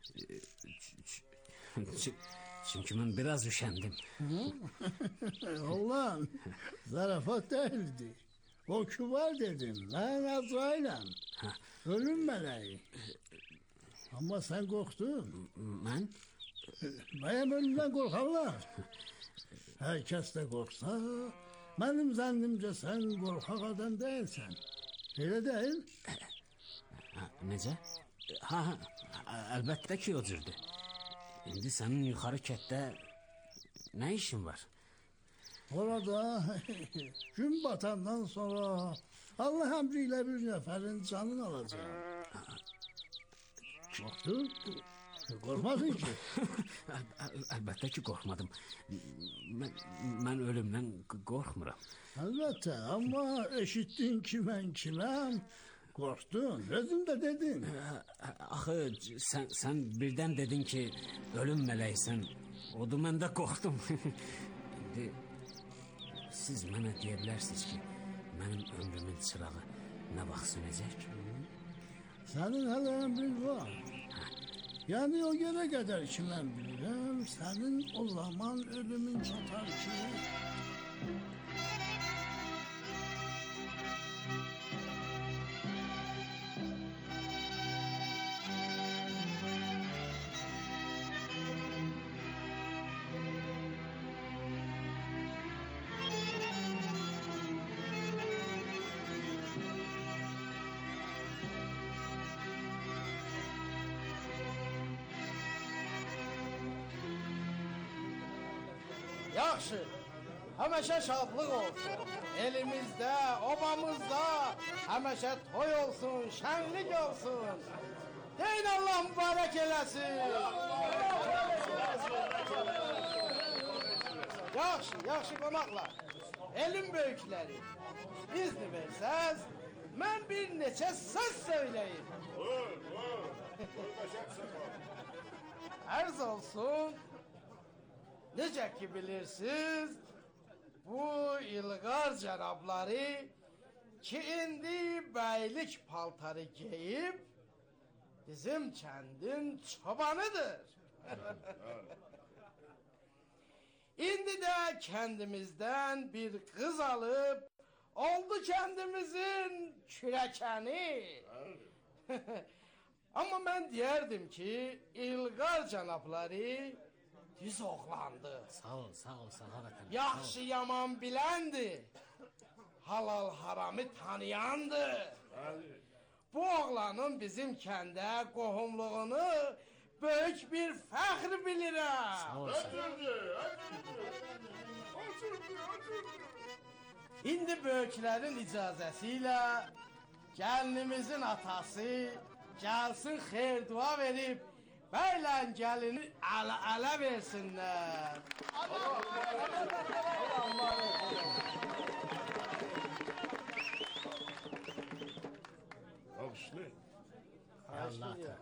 Çünki mən biraz üşəndim. Oğlan, zarafat değildi. O kübar dedim, ben Azrail'im. Ölüm meleği. Ama sen korktun. Mən? Benim ölümden korkarlar. Herkes de korksa, benim zannimce sen korkak adam değilsen. Öyle değil. Ha, necə? Ha, ha, əlbəttə ki, o cürdür. İndi sənin yuxarı kətdə nə işin var? Orada gün batandan sonra Allah emriyle bir neferin canını alacağım. Korktun? Qorxmadın ki? Əl əl əlbəttə ki, qorxmadım. Mən, mən ölümdən qorxmuram. Əlbəttə, amma eşitdin ki, mən kiməm? Qorxdun, özün də dedin. Axı, sən, sən birdən dedin ki, ölüm mələksən. Odu mən də qorxdum. İndi siz mənə deyə bilərsiniz ki, mənim ömrümün çırağı nə vaxt sönəcək? Sənin hələ əmrin var. Yani o yere kadar ki mən bilirəm, sənin o zaman ölümün çatar ki... Yaxşı, həməşə şadlıq olsun. Elimizdə, obamızda həməşə toy olsun, şənlik olsun. Deyin Allah mübarək eləsin. Yaxşı, yaxşı qonaqlar. Elin böyükləri, izni versəz, mən bir neçə söz söyləyim. Ərz olsun, necə ki bilirsiniz, bu İlğar cənabları ki indi bəylik paltarı geyib bizim kəndin çobanıdır. İndi də kəndimizdən bir qız alıb oldu kəndimizin kürəkəni. Amma mən deyərdim ki, İlğar cənabları düz oğlandı. Sağ ol, sağ ol, sağ ol vətən. Yaxşı yaman biləndi. Halal haramı tanıyandı. Bu oğlanın bizim kəndə qohumluğunu böyük bir fəxr bilirəm. Sağ ol, sağ ol. İndi böyüklərin icazəsi ilə gəlinimizin atası gəlsin xeyir dua verib bəylə gəlini ələ-ələ versinlər. Bağışlayın. Allah ata.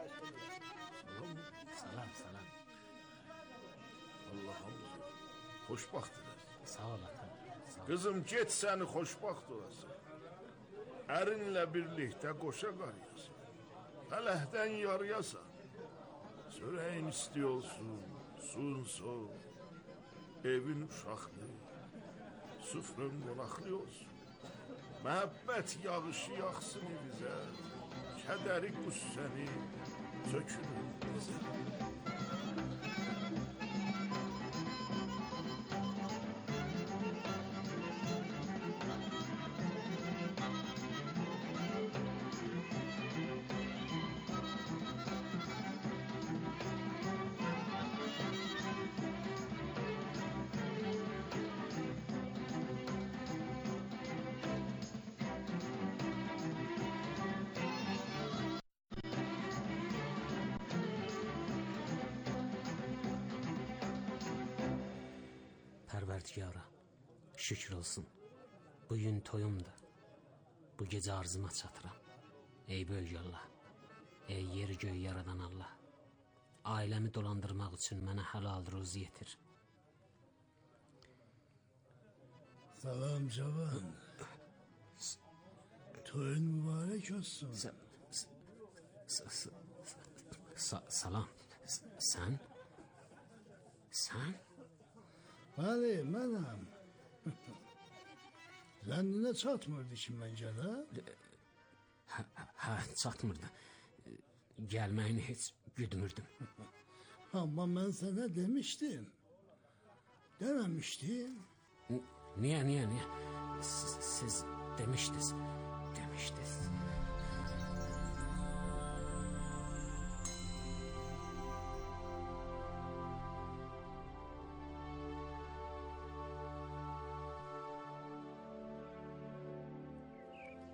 Salam, salam. Allah'ım xoşbaxt eləsin. Sağ ol ata. Qızım get səni xoşbaxt olasın. Ərinlə birlikdə qoşa qarıyasın. Fələhdən yarayasan. Çörəyin isti olsun, suyun soğuk, evin uşaqlı, süfrün qonaqlı olsun. Məhəbbət yağışı yaxsın bizə, kədəri qüssəni sökülür bizə. Pərverdigara, şükür olsun. Bugün toyumdur. Bu gecə arzıma çatıram. Ey böyük Allah, ey yeri göğü yaradan Allah. Ailəmi dolandırmaq üçün mənə halal ruzi yetir. Salam cavan. Toyun mübarek olsun. Sa sa sa sa salam. Sən? Sən? Bəli, mənəm. Zənnine çatmırdı ki mən gələ? Hə, hə, çatmırdı. Gəlməyini heç güdmürdüm. Amma mən sənə demişdim. Deməmişdim. Niyə, niyə, niyə? Siz, siz demişdiniz, demişdiniz.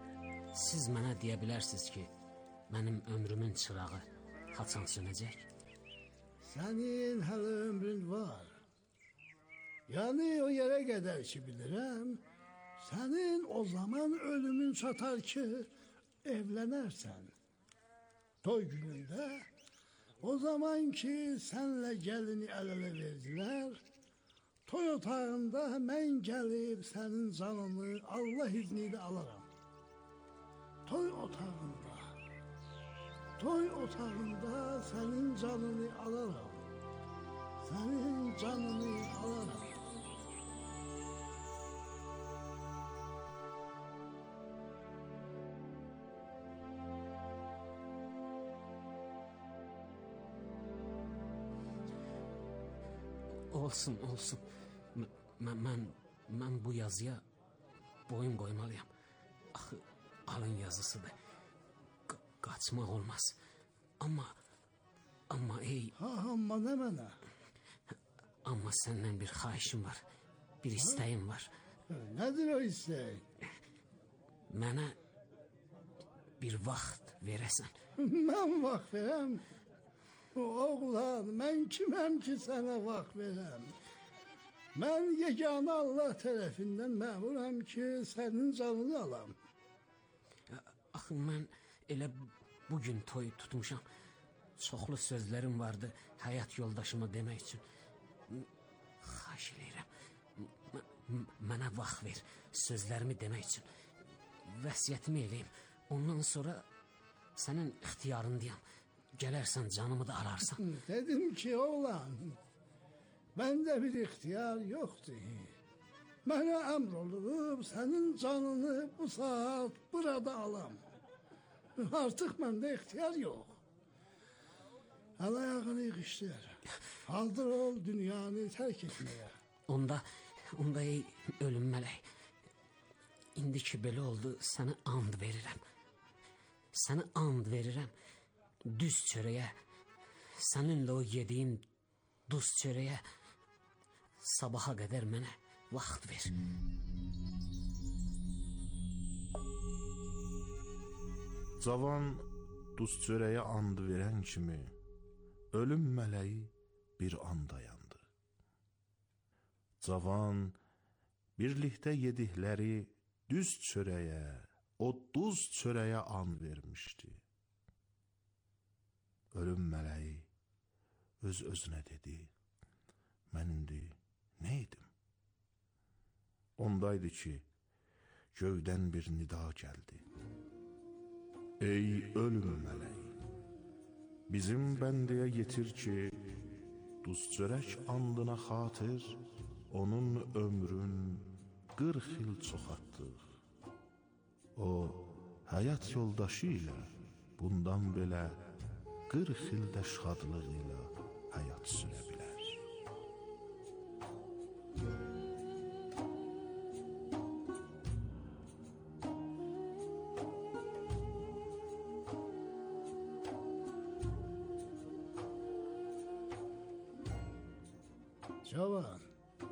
Siz mənə deyə bilərsiniz ki, mənim ömrümün çırağı haçan sönəcək? Sənin hələ ömrün var. Yəni o yerə qədər ki bilirəm, sənin o zaman ölümün çatar ki, evlənərsən. Toy günündə, o zaman ki sənlə gəlini əl-ələ verdilər, toy otağında mən gəlib sənin canını Allah izni ilə alaram. Toy otağında, toy otağında sənin canını alaram. Sənin canını alaram. Olsun, olsun. Mən, mən, mən bu yazıya boyun qoymalıyam. Axı, alın yazısıdır. Q qaçmaq olmaz. Amma, amma ey... Ha, amma nə mənə? Amma səndən bir xahişim var. Bir istəyim var. Nədir o istək? Mənə bir vaxt verəsən. Mən vaxt verəm. Oğlan, mən kiməm ki sənə vaxt verəm? Mən yeganə Allah tərəfindən məmuram ki, sənin canını alam. Axı, mən elə bugün toy tutmuşam. Çoxlu sözlərim vardı həyat yoldaşıma demək üçün. Xahiş eləyirəm. Mənə vaxt ver, sözlərimi demək üçün. Vəsiyyətimi eləyim. Ondan sonra sənin ixtiyarındayam. Gələrsən canımı da alarsan. Dedim ki oğlan, məndə bir ixtiyar yoxdur. Mənə əmr olub sənin canını bu saat burada alam. Artıq məndə ixtiyar yox. Əl ayağını yığışdır. Hazır ol dünyanı tərk etməyə. Onda, onda ey ölüm mələk. İndi ki belə oldu, sənə and verirəm. Sənə and verirəm. Düz çörəyə, səninlə o yediyin duz çörəyə sabaha qədər mənə vaxt ver. Cavan duz çörəyə and verən kimi ölüm mələyi bir an dayandı. Cavan birlikdə yedikləri düz çörəyə, o duz çörəyə and vermişdi. Ölüm mələyi öz-özünə dedi, mən indi nə edim? Ondaydı ki, göydən bir nida gəldi. Ey ölüm mələyi, bizim bəndəyə yetir ki, duz çörək andına xatır, onun ömrün qırx il çoxartdıq. O, həyat yoldaşı ilə bundan belə qırx ildə şadlığı ilə həyat sürə bilər. Cavan,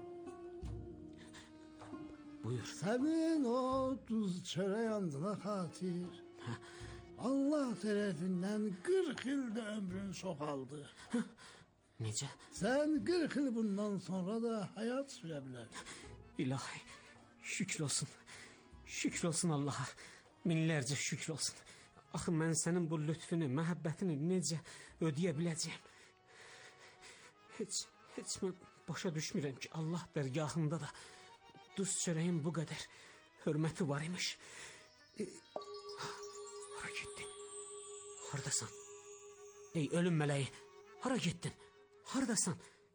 buyur. Sənin o duz çörək andına xatir, Allah tərəfindən qırx ildə ömrün çoxaldı. Necə? Sən qırx il bundan sonra da həyat sürə bilər. İlahi, şükür olsun. Şükür olsun Allaha. Minlərcə şükür olsun. Axı mən sənin bu lütfünü, məhəbbətini necə ödəyə biləcəyəm? Heç, heç mən başa düşmürəm ki, Allah dərgahında da duz çörəyin bu qədər hörməti var imiş. E, hara getdin? Haradasan? Ey ölüm mələyi, hara getdin? Haradasan?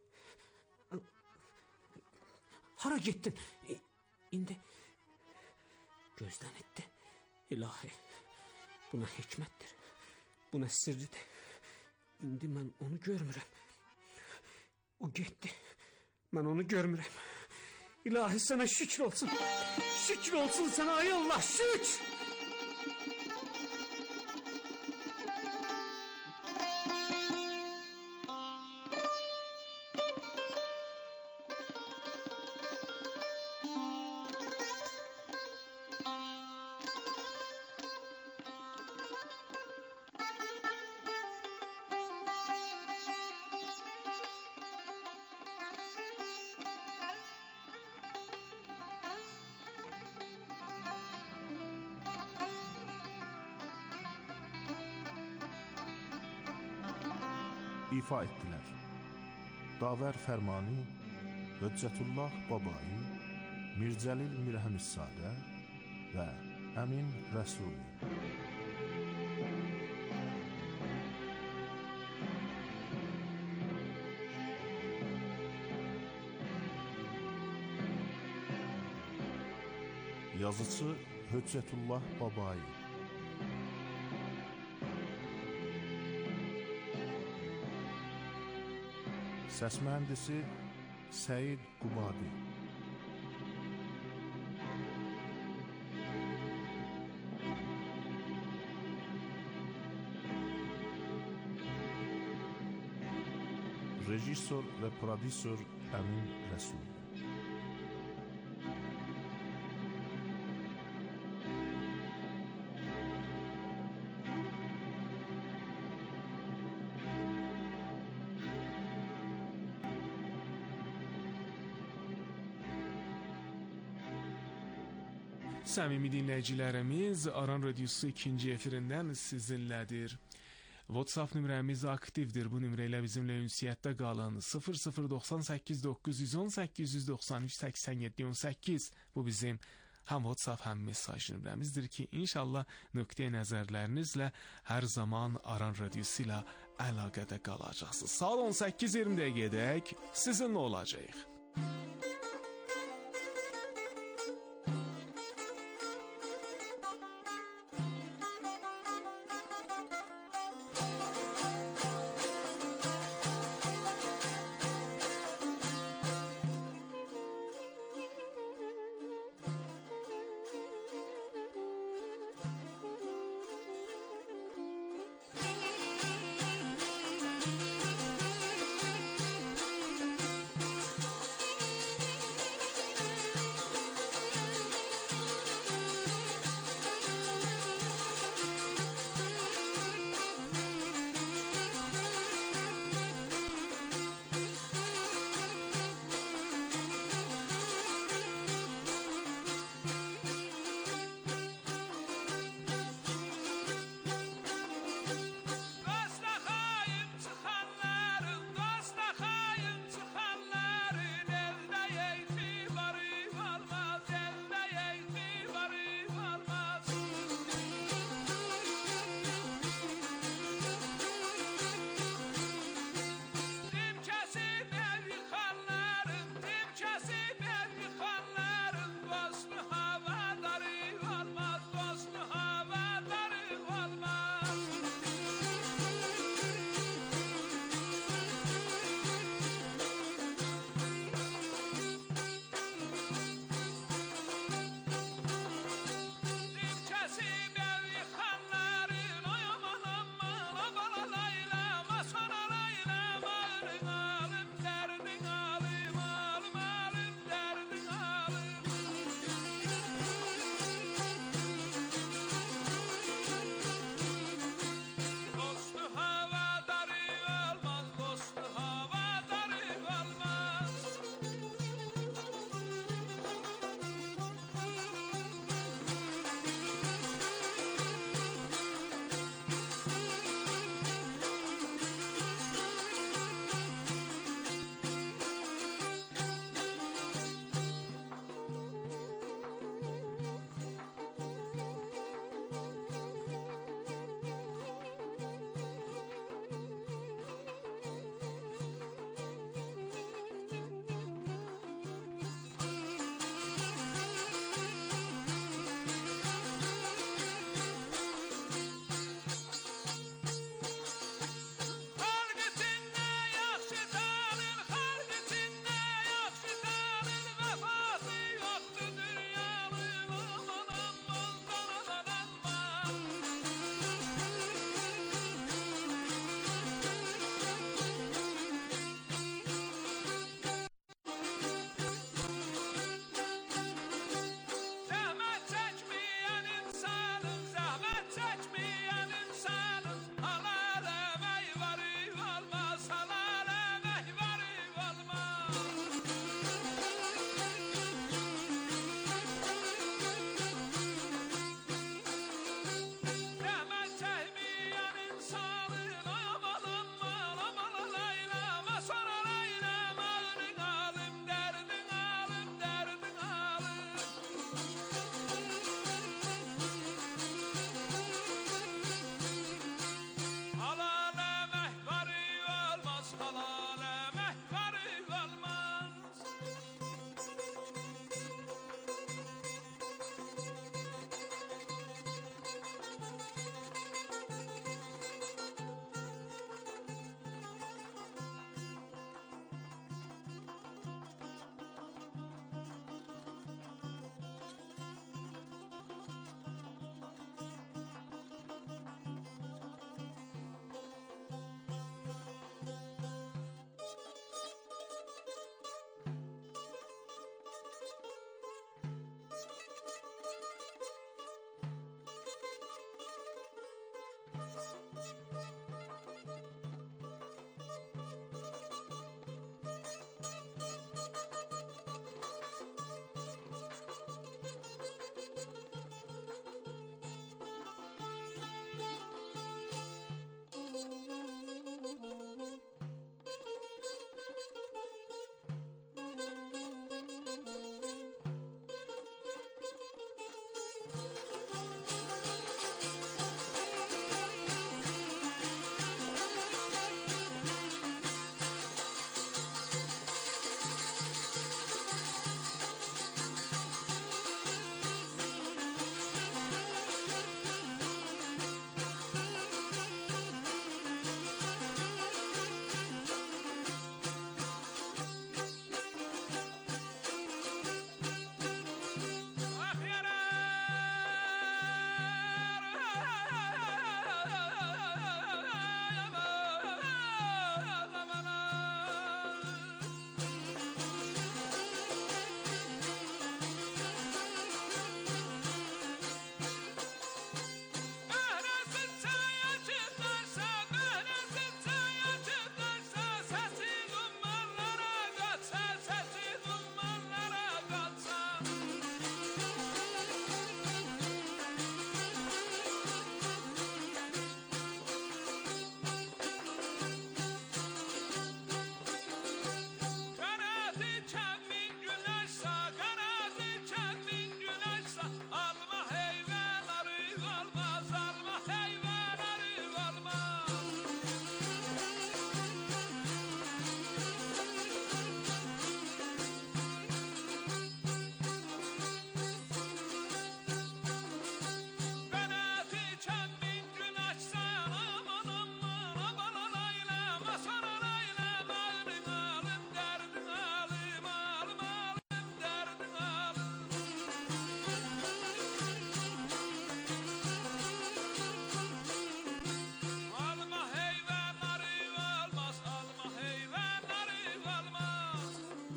Hara getdin? E, indi gözdən etdi. İlahi, buna hikmətdir. Buna sirridir. İndi mən onu görmürəm. O getdi. Mən onu görmürəm. İlahi sana şükür olsun. Şükür olsun sana ay Allah, şükür. ifa etdilər. Davər Fərmani, Höccətullah Babai, Mirzəlil Mirhəmissadə və Əmin Rəsuli. Yazıcı Höccətullah Babai. Səs mühəndisi Səid Qubadi. Rejissor və prodüsor Əmin Rəsul. Səmimi dinləyicilərimiz, Aran Radiosu ikinci efirindən sizinlədir. WhatsApp nömrəmiz aktivdir. Bu nömrə ilə bizimlə ünsiyyətdə qalın. sıfır sıfır doxsan səkkiz doqquz yüz on səkkiz yüz doxsan üç səksən yeddi on səkkiz. Bu bizim həm WhatsApp, həm mesaj nömrəmizdir ki, inşallah nöqteyi nəzərlərinizlə hər zaman Aran Radiosu ilə əlaqədə qalacaqsınız. Saat on səkkiz iyirmi dəqiqədək sizinlə olacağıq.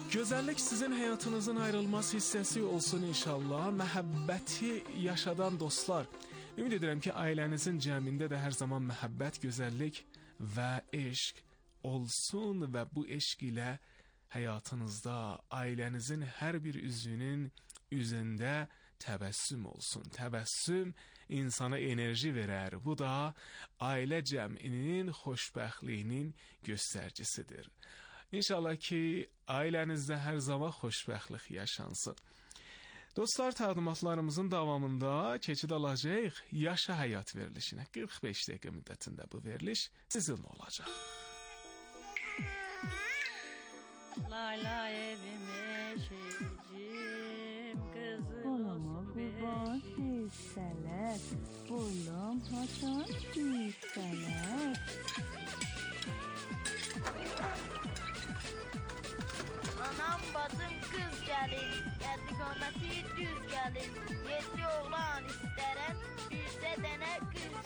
Gözəllik sizin həyatınızın ayrılmaz hissəsi olsun inşallah. Məhəbbəti yaşadan dostlar. Ümid edirəm ki, ailənizin cəmində də hər zaman məhəbbət, gözəllik və eşq olsun və bu eşq ilə həyatınızda ailənizin hər bir üzvünün üzündə təbəssüm olsun. Təbəssüm insana enerji verər. Bu da ailə cəminin xoşbəxtliyinin göstəricisidir. İnşallah ki, ailənizdə hər zaman xoşbəxtlik yaşansın. Dostlar, təqdimatlarımızın davamında keçid alacağıq Yaşa Həyat verilişinə. qırx beş dəqiqə müddətində bu veriliş sizinlə olacaq. Lay lay evime şeycim kızım olsun kurban hisseler, bulum haçan hisseler. Anam bacım kız gelin, erdigameti düz gelin. Yedi oğlan isteren, yüzde dene kız